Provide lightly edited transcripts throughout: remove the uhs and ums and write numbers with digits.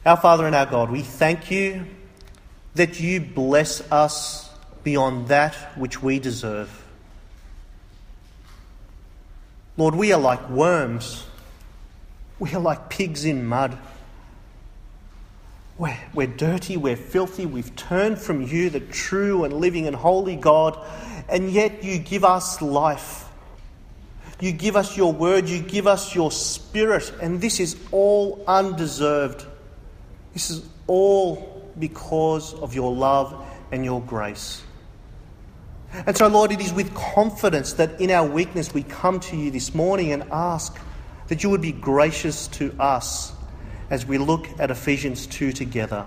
Our Father and our God, we thank you that you bless us beyond that which we deserve. Lord, we are like worms. We are like pigs in mud. We're dirty, we're filthy, we've turned from you, the true and living and holy God, and yet you give us life. You give us your word, you give us your spirit, and this is all undeserved. This is all because of your love and your grace. And so, Lord, it is with confidence that in our weakness we come to you this morning and ask that you would be gracious to us as we look at Ephesians 2 together.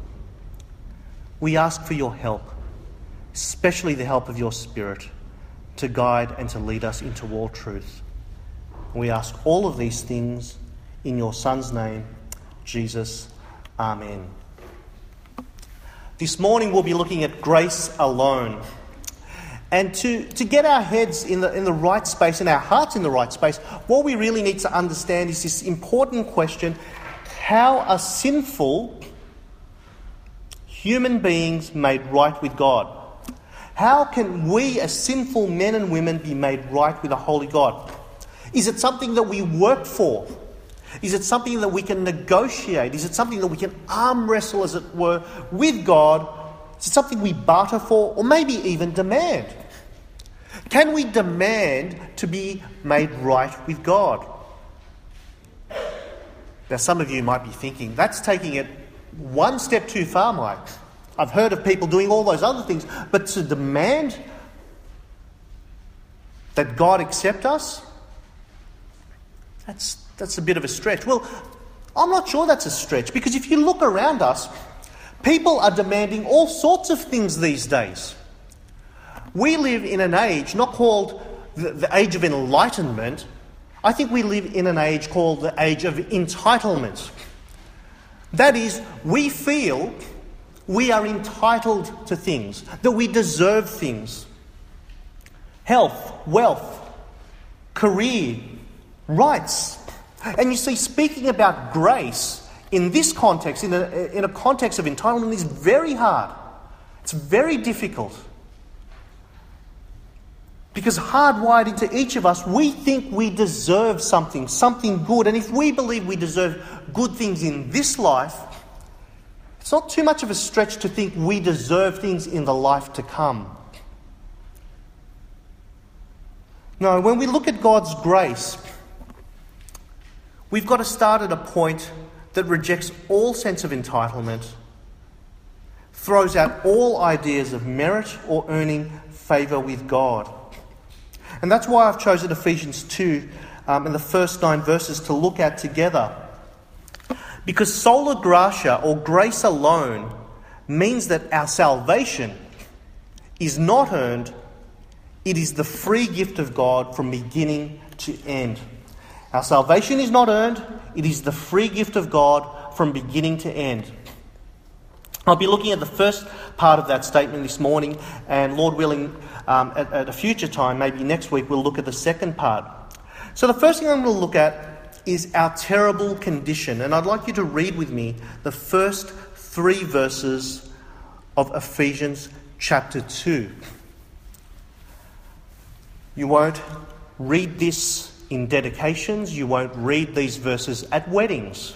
We ask for your help, especially the help of your Spirit, to guide and to lead us into all truth. We ask all of these things in your Son's name, Jesus. Amen. This morning we'll be looking at grace alone. And to get our heads in the right space and our hearts in the right space, what we really need to understand is this important question: how are sinful human beings made right with God? How can we as sinful men and women be made right with a holy God? Is it something that we work for? Is it something that we can negotiate? Is it something that we can arm wrestle, as it were, with God? Is it something we barter for, or maybe even demand? Can we demand to be made right with God? Now, some of you might be thinking, that's taking it one step too far, Mike. I've heard of people doing all those other things, but to demand that God accept us, that's a bit of a stretch. Well, I'm not sure that's a stretch, because if you look around us, people are demanding all sorts of things these days. We live in an age not called the age of enlightenment. I think we live in an age called the age of entitlement. That is, we feel we are entitled to things, that we deserve things. Health, wealth, career, rights. And you see, speaking about grace in this context, in a context of entitlement, is very hard. It's very difficult. Because hardwired into each of us, we think we deserve something good. And if we believe we deserve good things in this life, it's not too much of a stretch to think we deserve things in the life to come. No, when we look at God's grace, we've got to start at a point that rejects all sense of entitlement, throws out all ideas of merit or earning favour with God. And that's why I've chosen Ephesians 2 in the first 9 verses to look at together. Because sola gratia, or grace alone, means that our salvation is not earned. It is the free gift of God from beginning to end. Our salvation is not earned. It is the free gift of God from beginning to end. I'll be looking at the first part of that statement this morning, and Lord willing, at a future time, maybe next week, we'll look at the second part. So the first thing I'm going to look at is our terrible condition. And I'd like you to read with me the first 3 verses of Ephesians chapter 2. You won't read this in dedications. You won't read these verses at weddings.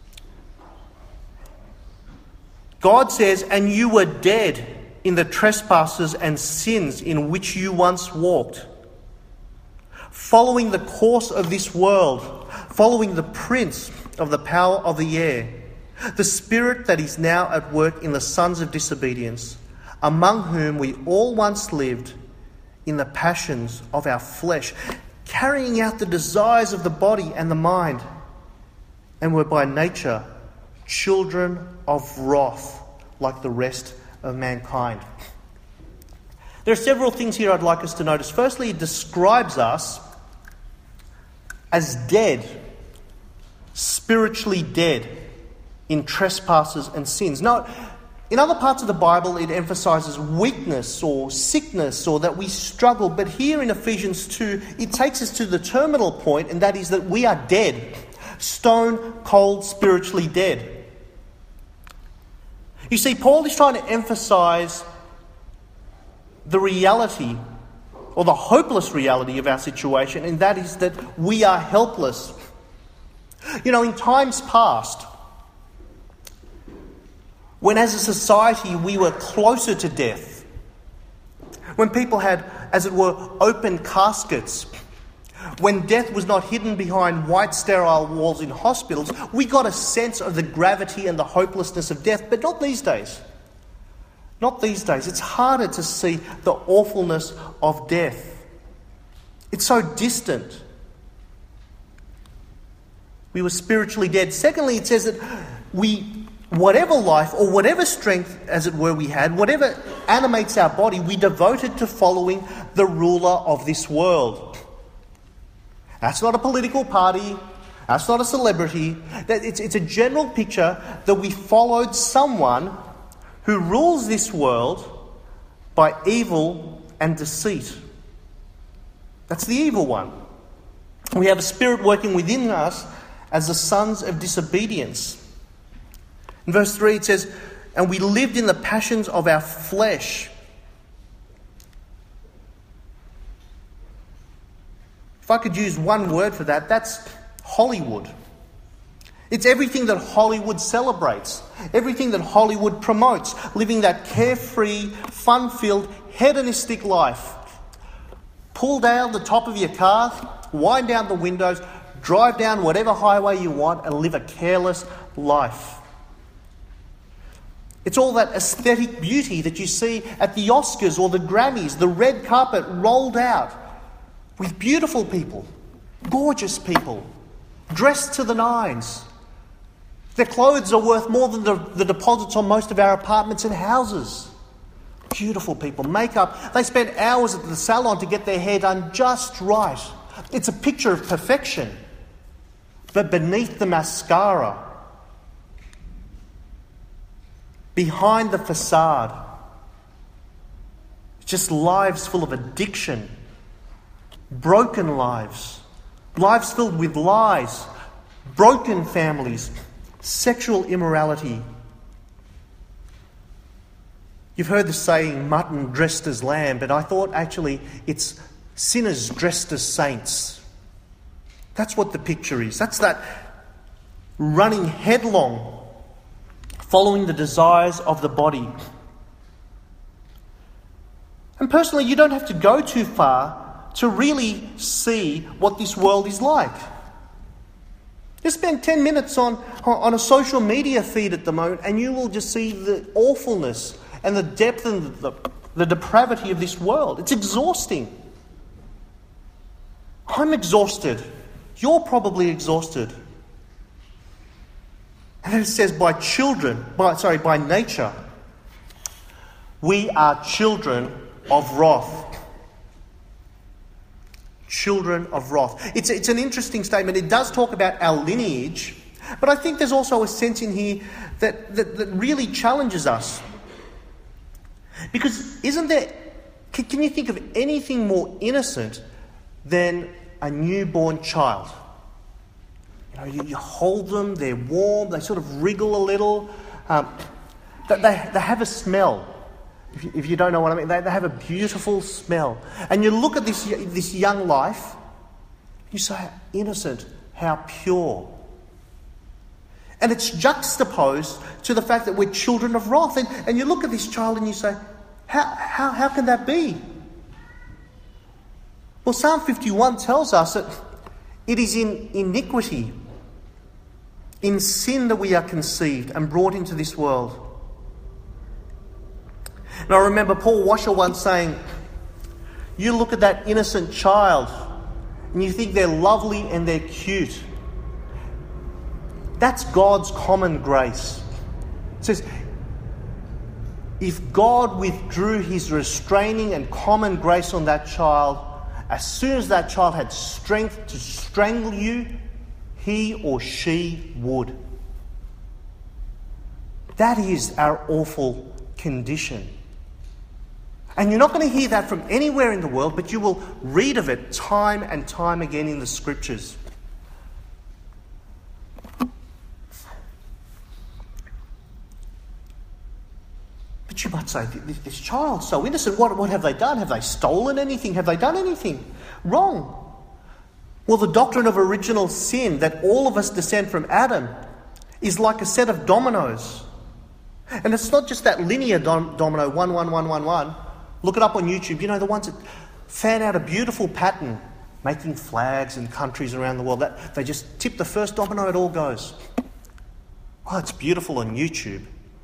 God says, "And you were dead in the trespasses and sins in which you once walked, following the course of this world, following the prince of the power of the air, the spirit that is now at work in the sons of disobedience, among whom we all once lived in the passions of our flesh, carrying out the desires of the body and the mind, and were by nature children of wrath like the rest of mankind." There are several things here I'd like us to notice. Firstly, it describes us as dead, spiritually dead in trespasses and sins. Now, in other parts of the Bible, it emphasizes weakness or sickness or that we struggle. But here in Ephesians 2, it takes us to the terminal point, and that is that we are dead, stone cold, spiritually dead. You see, Paul is trying to emphasize the reality or the hopeless reality of our situation, and that is that we are helpless. You know, in times past, when as a society we were closer to death, when people had, as it were, open caskets, when death was not hidden behind white sterile walls in hospitals, we got a sense of the gravity and the hopelessness of death, but not these days. Not these days. It's harder to see the awfulness of death. It's so distant. We were spiritually dead. Secondly, it says that whatever life or whatever strength, as it were, we had, whatever animates our body, we devoted to following the ruler of this world. That's not a political party. That's not a celebrity. It's a general picture that we followed someone who rules this world by evil and deceit. That's the evil one. We have a spirit working within us as the sons of disobedience. In verse 3 it says, "And we lived in the passions of our flesh." If I could use one word for that, that's Hollywood. It's everything that Hollywood celebrates, everything that Hollywood promotes, living that carefree, fun-filled, hedonistic life. Pull down the top of your car, wind down the windows, drive down whatever highway you want and live a careless life. It's all that aesthetic beauty that you see at the Oscars or the Grammys, the red carpet rolled out with beautiful people, gorgeous people, dressed to the nines. Their clothes are worth more than the deposits on most of our apartments and houses. Beautiful people, makeup. They spend hours at the salon to get their hair done just right. It's a picture of perfection. But beneath the mascara, behind the facade, it's just lives full of addiction, broken lives, lives filled with lies, broken families, sexual immorality. You've heard the saying, mutton dressed as lamb, but I thought actually it's sinners dressed as saints. That's what the picture is. That's that running headlong, following the desires of the body. And personally, you don't have to go too far to really see what this world is like. Just spend 10 minutes on a social media feed at the moment and you will just see the awfulness and the depth and the depravity of this world. It's exhausting. I'm exhausted. You're probably exhausted. And then it says by nature, we are children of wrath. Children of wrath. It's an interesting statement. It does talk about our lineage, but I think there's also a sense in here that really challenges us. Because can you think of anything more innocent than a newborn child? You hold them, they're warm, they sort of wriggle a little. They have a smell. If you don't know what I mean, they have a beautiful smell. And you look at this young life, you say, how innocent, how pure. And it's juxtaposed to the fact that we're children of wrath. And you look at this child and you say, how can that be? Well, Psalm 51 tells us that it is in iniquity, in sin that we are conceived and brought into this world. And I remember Paul Washer once saying, you look at that innocent child and you think they're lovely and they're cute. That's God's common grace. It says, if God withdrew his restraining and common grace on that child, as soon as that child had strength to strangle you, he or she would. That is our awful condition. And you're not going to hear that from anywhere in the world, but you will read of it time and time again in the Scriptures. But you might say, this child, so innocent, what have they done? Have they stolen anything? Have they done anything wrong? Well, the doctrine of original sin, that all of us descend from Adam, is like a set of dominoes. And it's not just that linear domino, 1, 1, 1, 1, 1. Look it up on YouTube. You know, the ones that fan out a beautiful pattern, making flags in countries around the world. That they just tip the first domino, it all goes. Oh, it's beautiful on YouTube.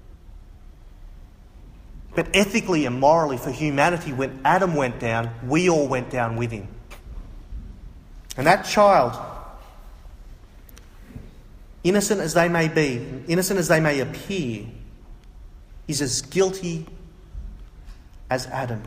But ethically and morally for humanity, when Adam went down, we all went down with him. And that child, innocent as they may be, innocent as they may appear, is as guilty as Adam.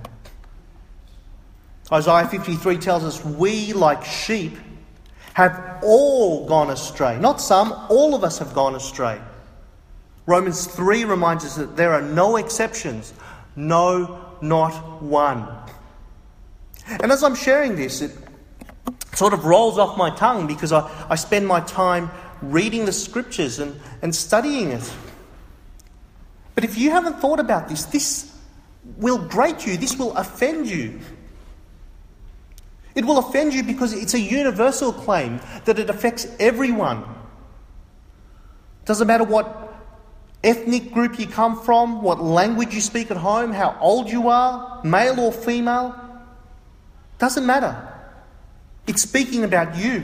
Isaiah 53 tells us, we like sheep have all gone astray. Not some, all of us have gone astray. Romans 3 reminds us that there are no exceptions. No, not one. And as I'm sharing this, it sort of rolls off my tongue because I spend my time reading the scriptures and studying it. But if you haven't thought about this, this will grate you. This will offend you. It will offend you because it's a universal claim that it affects everyone. Doesn't matter what ethnic group you come from, what language you speak at home, how old you are, male or female. Doesn't matter. It's speaking about you.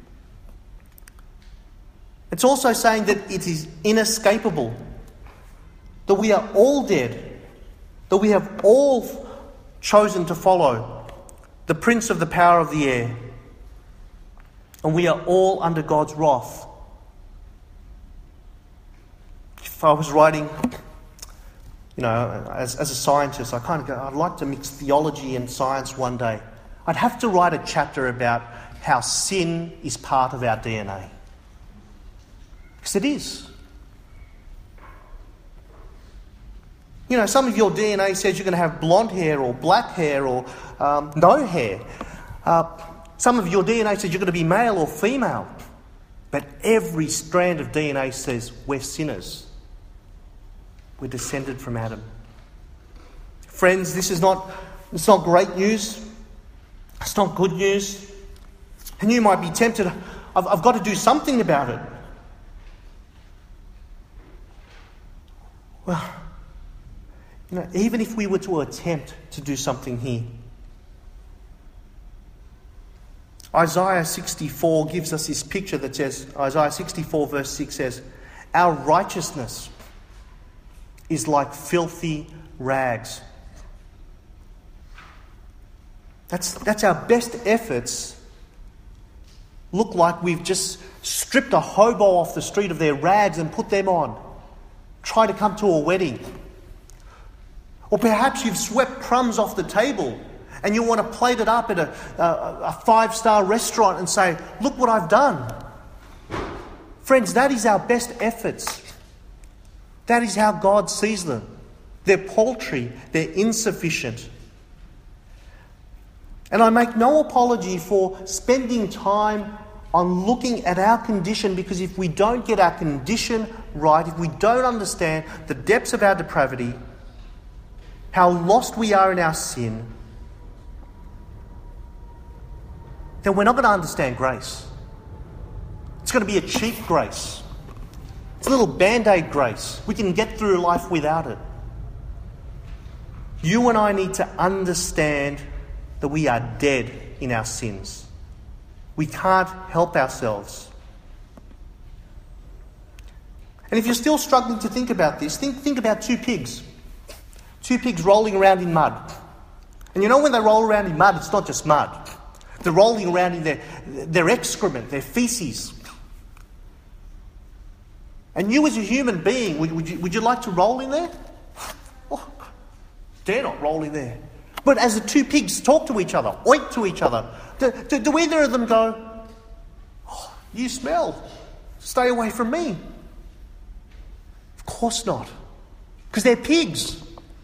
It's also saying that it is inescapable, that we are all dead, that we have all chosen to follow the prince of the power of the air, and we are all under God's wrath. If I was writing, as a scientist, I kind of go, I'd like to mix theology and science one day. I'd have to write a chapter about how sin is part of our DNA. Because it is. Some of your DNA says you're going to have blonde hair or black hair or no hair. Some of your DNA says you're going to be male or female. But every strand of DNA says we're sinners. We're descended from Adam. Friends, it's not great news. It's not good news. And you might be tempted, I've got to do something about it. Well, even if we were to attempt to do something here, Isaiah 64 gives us this picture that says, Isaiah 64 verse 6 says, our righteousness is like filthy rags. That's our best efforts look like we've just stripped a hobo off the street of their rags and put them on. Try to come to a wedding. Or perhaps you've swept crumbs off the table and you want to plate it up at a five-star restaurant and say, look what I've done. Friends, that is our best efforts. That is how God sees them. They're paltry. They're insufficient. And I make no apology for spending time on looking at our condition, because if we don't get our condition right, if we don't understand the depths of our depravity, how lost we are in our sin, then we're not going to understand grace. It's going to be a cheap grace. It's a little band-aid grace. We can get through life without it. You and I need to understand that we are dead in our sins. We can't help ourselves. And if you're still struggling to think about this, think about two pigs. Two pigs rolling around in mud. And when they roll around in mud, it's not just mud. They're rolling around in their excrement, their feces. And you as a human being, would you like to roll in there? Oh, dare not roll in there. But as the two pigs talk to each other, oink to each other, do either of them go, oh, you smell, stay away from me? Of course not. Because they're pigs.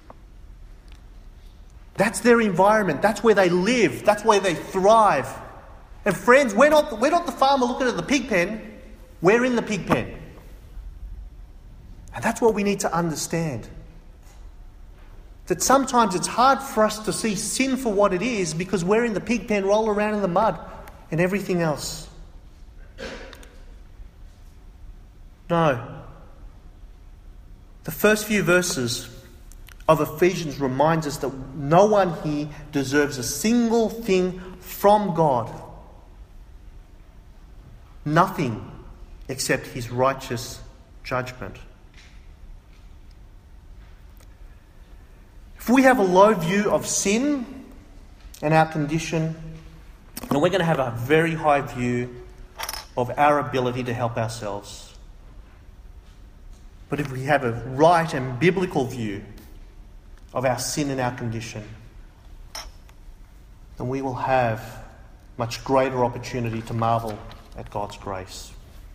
That's their environment. That's where they live. That's where they thrive. And friends, we're not the farmer looking at the pig pen. We're in the pig pen. And that's what we need to understand. that sometimes it's hard for us to see sin for what it is because we're in the pig pen, roll around in the mud and everything else. No. The first few verses of Ephesians reminds us that no one here deserves a single thing from God. Nothing except his righteous judgment. If we have a low view of sin and our condition, then we're going to have a very high view of our ability to help ourselves. But if we have a right and biblical view of our sin and our condition, then we will have much greater opportunity to marvel at God's grace.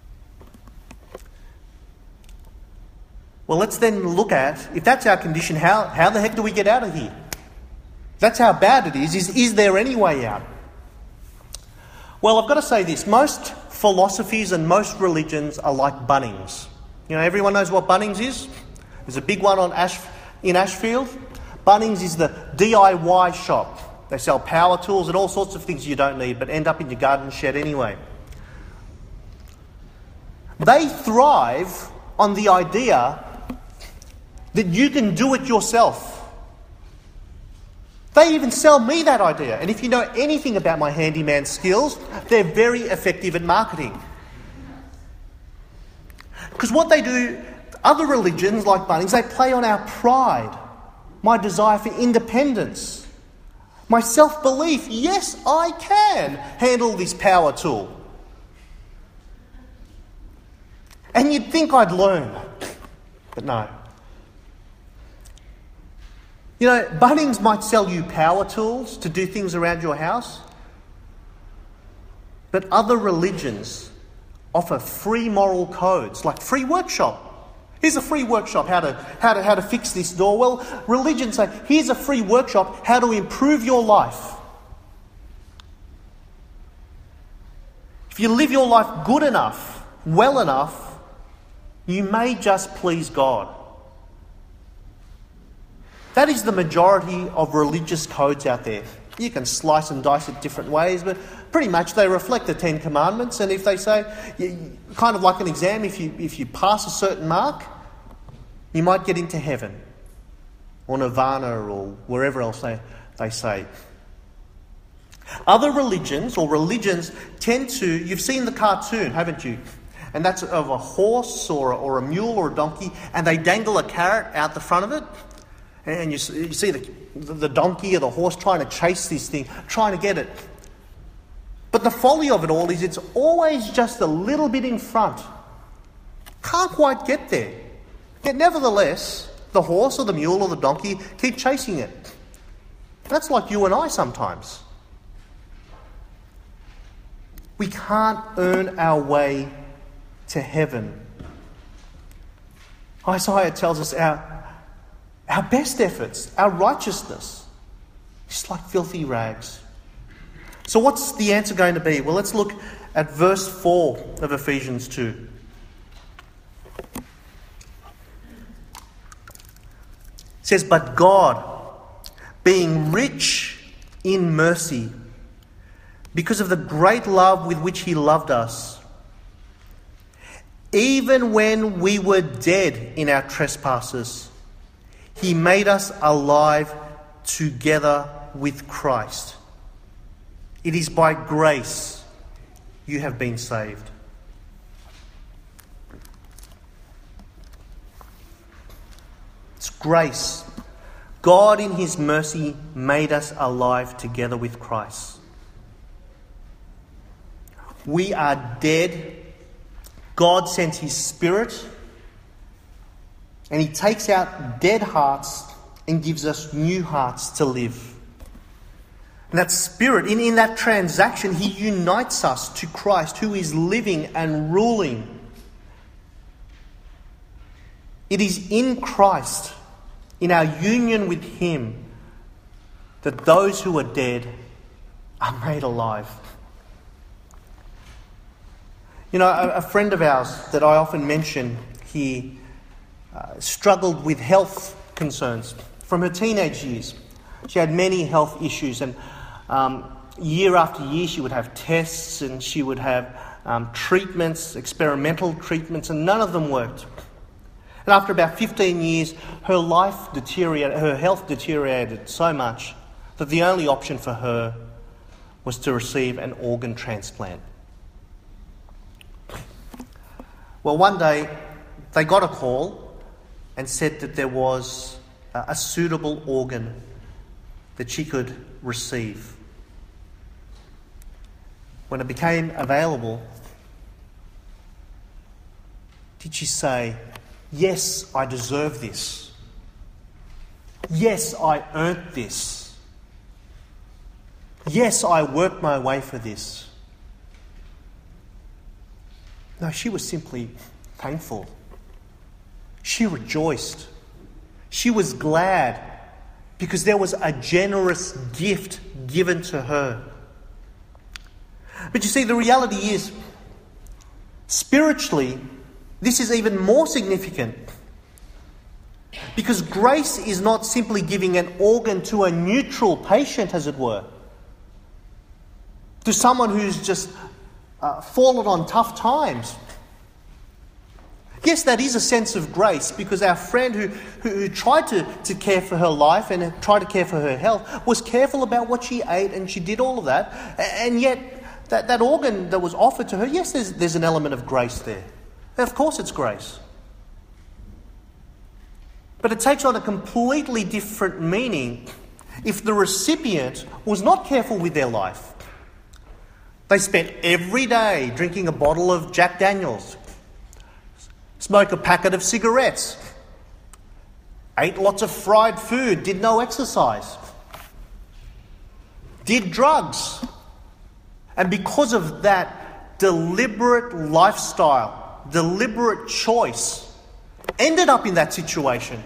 Well, let's then look at, if that's our condition, how the heck do we get out of here? If that's how bad it is there any way out? Well, I've got to say this. Most philosophies and most religions are like Bunnings. You know, everyone knows what Bunnings is? There's a big one in Ashfield. Bunnings is the DIY shop. They sell power tools and all sorts of things you don't need but end up in your garden shed anyway. They thrive on the idea that you can do it yourself. They even sell me that idea. And if you know anything about my handyman skills, they're very effective at marketing. Because what they do, other religions like Bunnings, they play on our pride, my desire for independence, my self-belief. Yes, I can handle this power tool. And you'd think I'd learn, but no. You know, Bunnings might sell you power tools to do things around your house, but other religions offer free moral codes, like free workshop. Here's a free workshop, how to fix this door. Well, religions say, here's a free workshop, how to improve your life. If you live your life good enough, well enough, you may just please God. That is the majority of religious codes out there. You can slice and dice it different ways, but pretty much they reflect the Ten Commandments. And if they say, kind of like an exam, if you pass a certain mark, you might get into heaven or nirvana or wherever else they say. Other religions tend to, you've seen the cartoon, haven't you? And that's of a horse or a mule or a donkey, and they dangle a carrot out the front of it. And you see the donkey or the horse trying to chase this thing, trying to get it. But the folly of it all is it's always just a little bit in front. Can't quite get there. Yet nevertheless, the horse or the mule or the donkey keep chasing it. That's like you and I sometimes. We can't earn our way to heaven. Isaiah tells us our best efforts, our righteousness, is like filthy rags. So what's the answer going to be? Well, let's look at verse 4 of Ephesians 2. It says, "But God, being rich in mercy, because of the great love with which he loved us, even when we were dead in our trespasses, he made us alive together with Christ. It is by grace you have been saved." It's grace. God in his mercy made us alive together with Christ. We are dead. God sent his Spirit, and he takes out dead hearts and gives us new hearts to live. And that Spirit, in that transaction, he unites us to Christ, who is living and ruling. It is in Christ, in our union with him, that those who are dead are made alive. You know, a friend of ours that I often mention, he struggled with health concerns from her teenage years. She had many health issues, and year after year she would have tests and she would have treatments, experimental treatments, and none of them worked. And after about 15 years, her health deteriorated so much that the only option for her was to receive an organ transplant. Well, one day they got a call and said that there was a suitable organ that she could receive. When it became available, did she say, "Yes, I deserve this. Yes, I earned this. Yes, I worked my way for this"? No, she was simply thankful. She rejoiced. She was glad because there was a generous gift given to her. But you see, the reality is, spiritually, this is even more significant. Because grace is not simply giving an organ to a neutral patient, as it were, to someone who's just fallen on tough times. Yes, that is a sense of grace, because our friend who tried to care for her life and tried to care for her health was careful about what she ate, and she did all of that. And yet, that organ that was offered to her, yes, there's an element of grace there. Of course it's grace. But it takes on a completely different meaning if the recipient was not careful with their life. They spent every day drinking a bottle of Jack Daniels, smoke a packet of cigarettes, ate lots of fried food, did no exercise, did drugs. And because of that deliberate lifestyle, deliberate choice, ended up in that situation.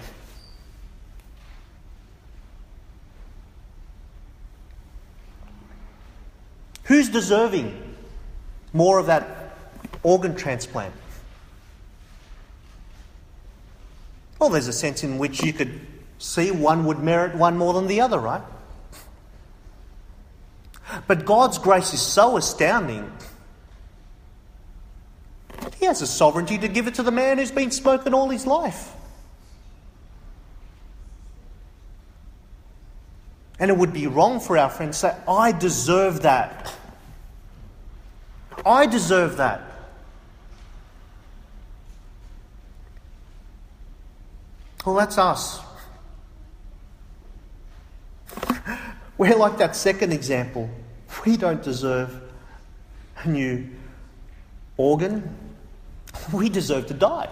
Who's deserving more of that organ transplant? Well, there's a sense in which you could see one would merit one more than the other, right? But God's grace is so astounding. He has the sovereignty to give it to the man who's been smoking all his life. And it would be wrong for our friend to say, "I deserve that. I deserve that." Well, that's us. We're like that second example. We don't deserve a new organ. We deserve to die.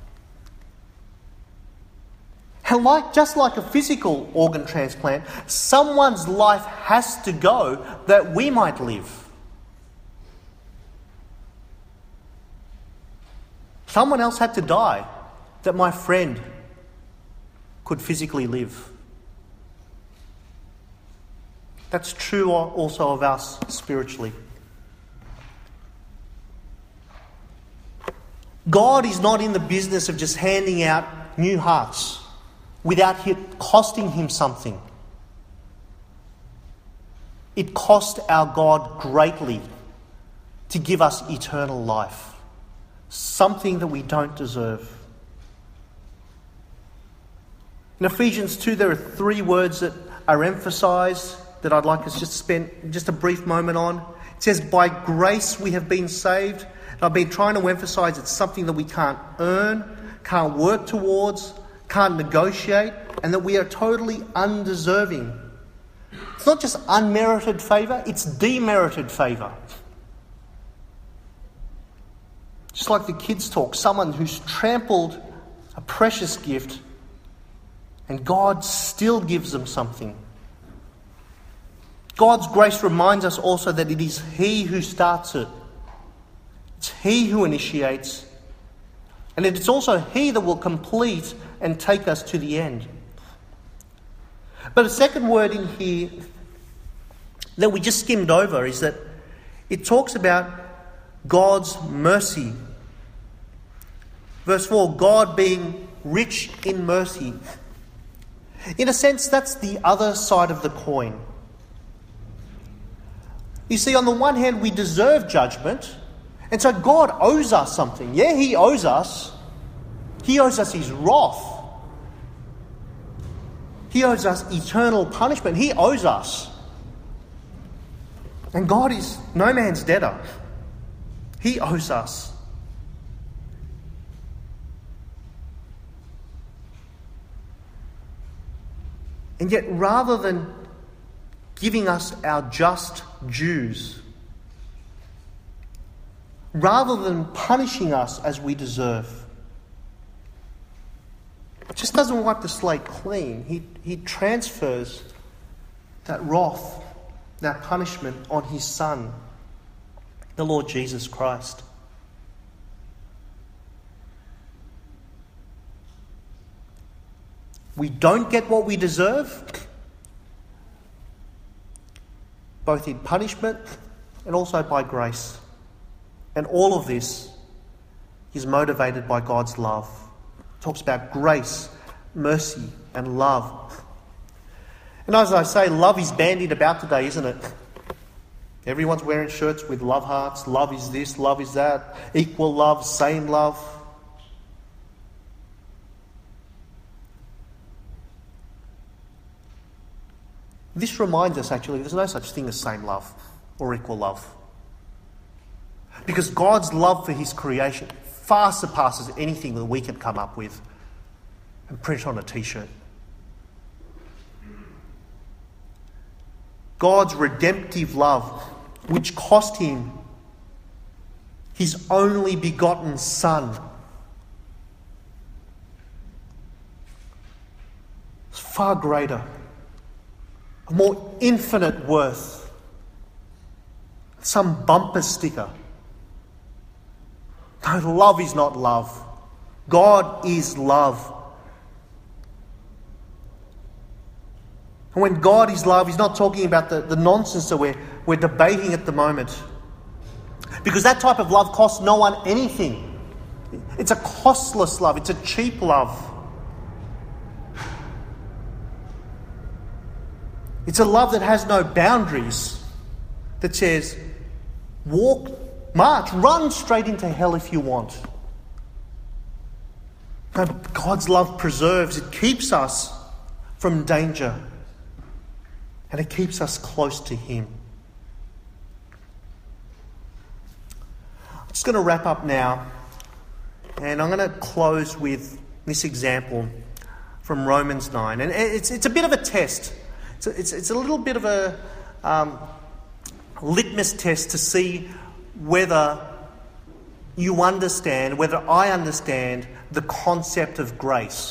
And just like a physical organ transplant, someone's life has to go that we might live. Someone else had to die that my friend could physically live. That's true also of us spiritually. God is not in the business of just handing out new hearts without it costing him something. It cost our God greatly to give us eternal life, something that we don't deserve. In Ephesians 2, there are 3 words that are emphasised that I'd like us just to spend just a brief moment on. It says, "By grace we have been saved." And I've been trying to emphasise it's something that we can't earn, can't work towards, can't negotiate, and that we are totally undeserving. It's not just unmerited favour, it's demerited favour. Just like the kids talk, someone who's trampled a precious gift and God still gives them something. God's grace reminds us also that it is He who starts it. It's He who initiates. And it's also He that will complete and take us to the end. But a second word in here that we just skimmed over is that it talks about God's mercy. Verse 4, God being rich in mercy. In a sense, that's the other side of the coin. You see, on the one hand, we deserve judgment, and so God owes us something. Yeah, He owes us. He owes us His wrath. He owes us eternal punishment. He owes us. And God is no man's debtor. He owes us. And yet, rather than giving us our just dues, rather than punishing us as we deserve, just doesn't wipe the slate clean. He transfers that wrath, that punishment on His Son, the Lord Jesus Christ. We don't get what we deserve, both in punishment and also by grace. And all of this is motivated by God's love. It talks about grace, mercy, and love. And as I say, love is bandied about today, isn't it? Everyone's wearing shirts with love hearts. Love is this, love is that. Equal love, same love. This reminds us, actually, there's no such thing as same love or equal love. Because God's love for His creation far surpasses anything that we can come up with and print on a t-shirt. God's redemptive love, which cost Him His only begotten Son, is far greater, a more infinite worth, some bumper sticker. No, love is not love. God is love. And when God is love, He's not talking about the nonsense that we're debating at the moment. Because that type of love costs no one anything. It's a costless love. It's a cheap love. It's a love that has no boundaries, that says, walk, march, run straight into hell if you want. No, God's love preserves. It keeps us from danger. And it keeps us close to Him. I'm just going to wrap up now. And I'm going to close with this example from Romans 9. And it's a bit of a test. It's a little bit of a litmus test to see whether you understand, whether I understand the concept of grace.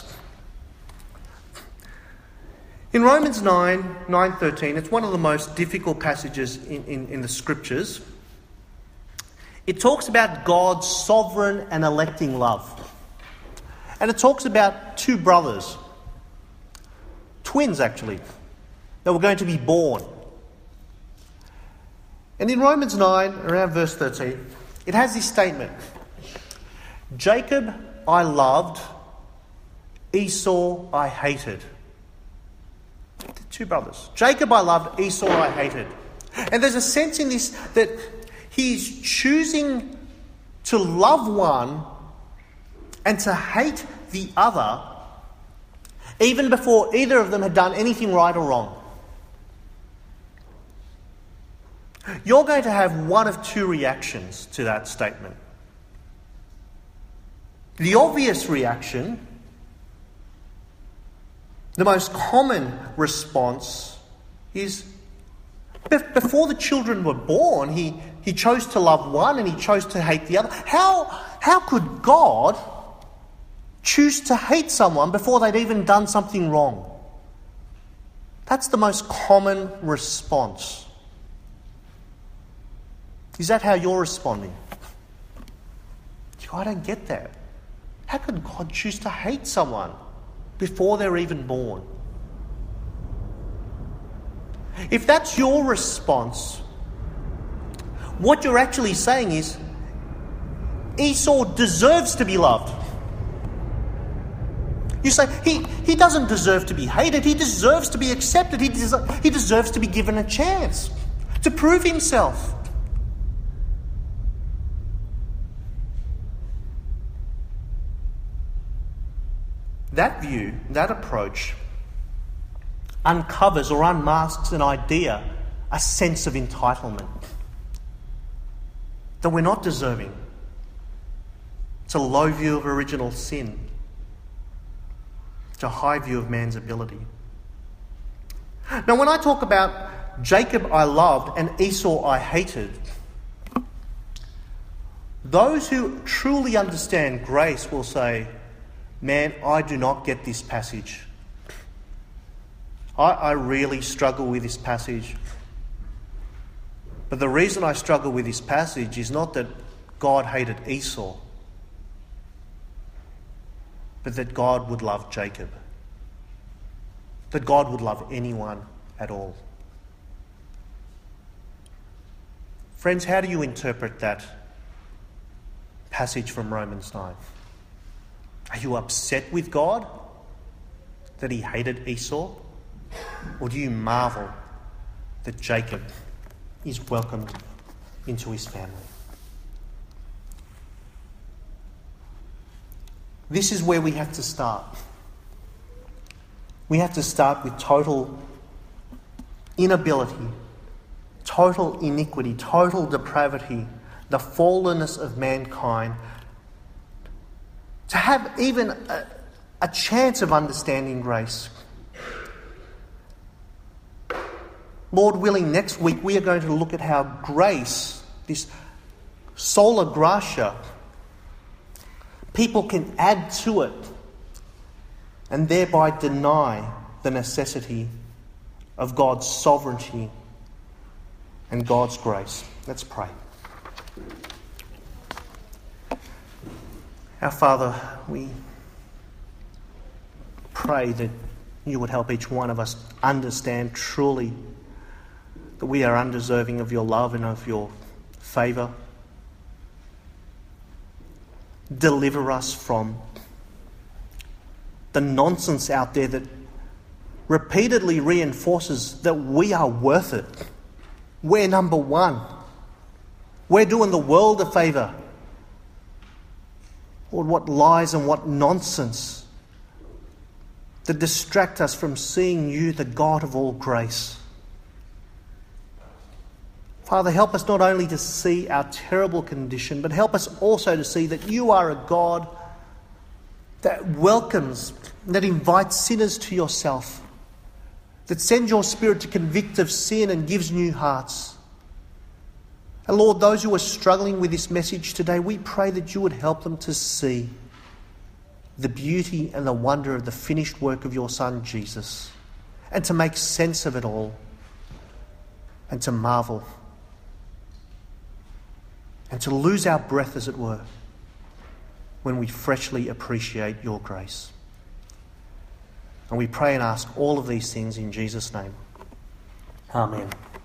In Romans 9:13, it's one of the most difficult passages in the Scriptures. It talks about God's sovereign and electing love. And it talks about two brothers, twins actually, that were going to be born. And in Romans 9, around verse 13, it has this statement: Jacob I loved, Esau I hated. Two brothers. Jacob I loved, Esau I hated. And there's a sense in this that he's choosing to love one and to hate the other even before either of them had done anything right or wrong. You're going to have one of two reactions to that statement. The obvious reaction, the most common response, is before the children were born, he chose to love one and he chose to hate the other. How could God choose to hate someone before they'd even done something wrong? That's the most common response. Is that how you're responding? I don't get that. How could God choose to hate someone before they're even born? If that's your response, what you're actually saying is Esau deserves to be loved. You say, he doesn't deserve to be hated. He deserves to be accepted. He deserves to be given a chance to prove himself. That view, that approach, uncovers or unmasks an idea, a sense of entitlement. That we're not deserving. It's a low view of original sin. It's a high view of man's ability. Now, when I talk about Jacob I loved and Esau I hated, those who truly understand grace will say, man, I do not get this passage. I really struggle with this passage. But the reason I struggle with this passage is not that God hated Esau, but that God would love Jacob. That God would love anyone at all. Friends, how do you interpret that passage from Romans 9? Are you upset with God that he hated Esau? Or do you marvel that Jacob is welcomed into his family? This is where we have to start. We have to start with total inability, total iniquity, total depravity, the fallenness of mankind, to have even a chance of understanding grace. Lord willing, next week we are going to look at how grace, this sola gratia, people can add to it and thereby deny the necessity of God's sovereignty and God's grace. Let's pray. Our Father, we pray that you would help each one of us understand truly that we are undeserving of your love and of your favour. Deliver us from the nonsense out there that repeatedly reinforces that we are worth it. We're number one. We're doing the world a favour. Lord, what lies and what nonsense that distract us from seeing you, the God of all grace. Father, help us not only to see our terrible condition, but help us also to see that you are a God that welcomes, that invites sinners to yourself, that sends your Spirit to convict of sin and gives new hearts. And Lord, those who are struggling with this message today, we pray that you would help them to see the beauty and the wonder of the finished work of your Son, Jesus, and to make sense of it all, and to marvel, and to lose our breath, as it were, when we freshly appreciate your grace. And we pray and ask all of these things in Jesus' name. Amen.